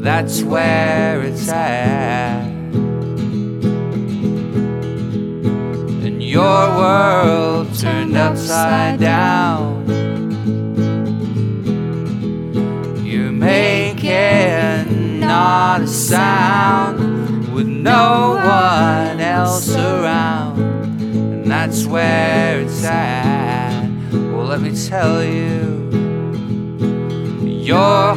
that's where it's at. And your world turned upside down. You're making not a sound with no one else around, and that's where it's at. Well, let me tell you, your